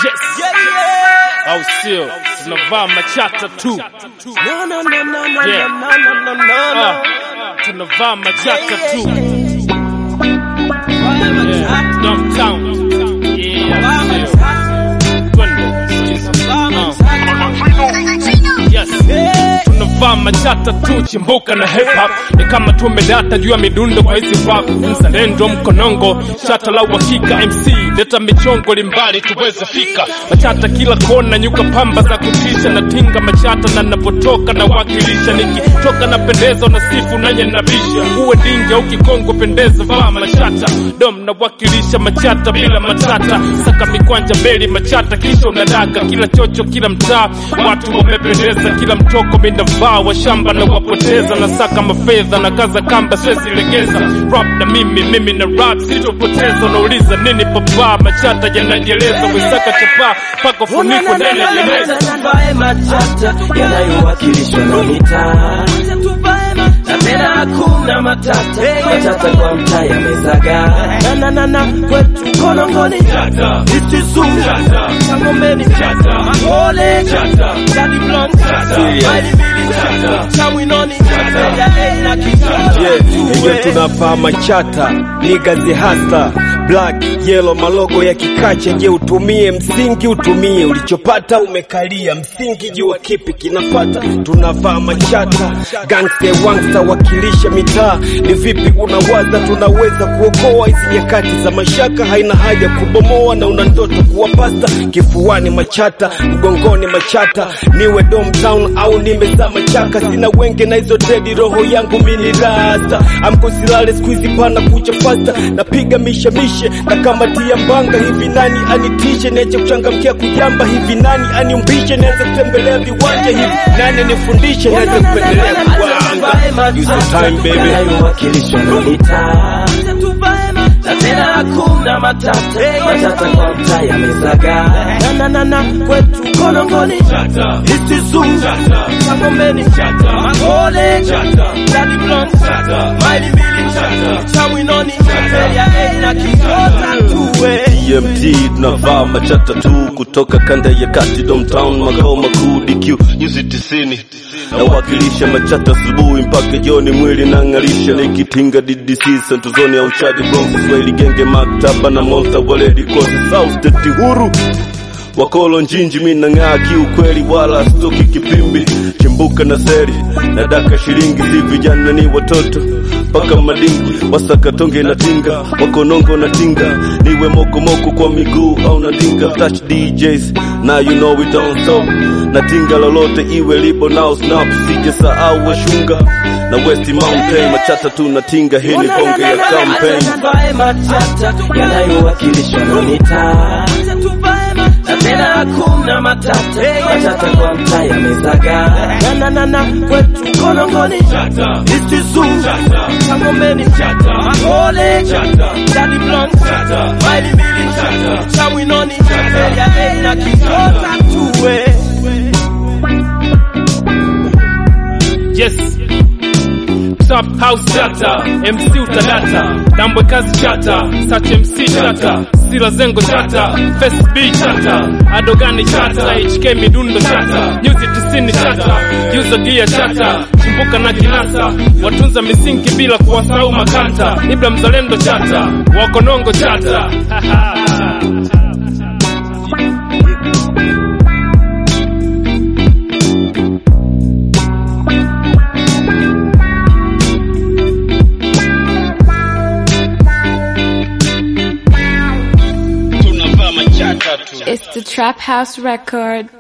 Au sio, tunavaa machata tu. Tunavaa machata tu. Downtown. Yes. Tunavaa machata tu, chimbuka na hip hop. Ni kama tumedata juu ya midundo kwa hizi rap. Mzalendo mkonongo, chata la uhakika MC. Leta michongo limbali tuweze fika. Machata kila kona, nyuka pamba za kutisha. Na tinga machata na napotoka na wakilisha. Nikitoka na pendezo na sifu na nyenabisha. Uwe dinga ukikongo pendeza vaa machata. Dom na wakilisha machata bila matata. Saka mikwanja beli machata kisha unadaka. Kila chocho kila mtaa, watu wamependeza. Kila mtoko minavaa wa shamba na wapoteza. Na saka mafedha na kaza kamba swezi legeza. Rap na mimi na rap sitopoteza. Unauliza nini papa, machata yanajeleza. Wesaka chapa pako funiko ndani ya jeneza. Tuvae machata yanayowakilishwa na mitaa. Na tena hakuna matata. Machata kwa mtaa yamezaga. Na kwetu konongoni chata. Isisu chata. Changombeni chata. Makole chata. Daddy Blunt chata. Mighty Billy chata. Chamwinoni chata. Ya na kichata. Yeah, tunavaa machata. Niggas the hustler. Black, yellow, malogo ya kikacha. Je, utumie msingi, utumie ulichopata umekalia. Msingi jua kipi kinapata. Tunavaa machata. Gangster wangster wakilisha mitaa. Ni vipi unawaza tunaweza kuokoa hizi nyakati za mashaka. Haina haja kubomoa na una ndoto kuwa pasta. Kifuani machata, mgongoni machata. Niwe downtown au nimeza machaka. Sina wenge na hizo dedi, roho yangu mini rasta. Amko silale squeezy pana kucha fasta. Napiga misha na kama tia mbanga. Hivi nani anitishe niache kuchangamkia kujamba. Hivi nani aniumbishe nianze kutembelea viwanja. Hivi nani nifundishe nianze kupendelea kuwanga. Use your time baby. Yanayowakilishwa na mitaa. Na tena hakuna matata. Machata kwa mtaa yamezaga. Na kwetu konongoni chata. Isisu chata. Changombeni chata. Makole chata. Daddy Blunt chata. Mighty Billy chata. Chamwinoni chata. Ya na kichota tuwe. DMT tunavaa machata tu. Kutoka kanda ya kati downtown makao makuu DQ nyuzi 90. Na wakilisha machata subuhi mpaka jioni mwili na ngalisha. Nikitinga DDC Santozoni au Chadi Bronx Swahili genge maktaba na monster waledi kosi South State huru. Wakolo njinji mina ngaa kiukweli wala stoki kipimbi. Chimbuka na seri na daka shilingi si vijana ni watoto. Paka madingi wasaka tonge na tinga. Wakonongo na tinga niwe moko moko kwa miguu au na tinga. Touch DJs now you know we don't stop. Na tinga lolote iwe libo now snap. Sije sahau washunga na West Mountain. Machata tu na tinga hii ni bonge ya campaign. Tuvae machata yanayowakilishwa na mitaa. Na tena hakuna matata. Machata kwa mtaa yamezaga. Na kwetu konongoni chata. Isisu chata. Changombeni chata. Makole chata. Daddy Blunt chata. Mighty Billy chata. Chamwinoni chata. Ya na kichota tuwe. Yes. Top house chata, MC utadata. Dambwe kazi chata, Sachi MC chata. Sila zengo chata, Fest B chata. Adogani chata, HK midundo chata. Nyuzi 90 chata, User Gear chata. Chimbuka na kinasa, watunza misingi bila kuwasahau makanta. Ibla mzalendo chata, wakonongo chata. It's the Trap House Record.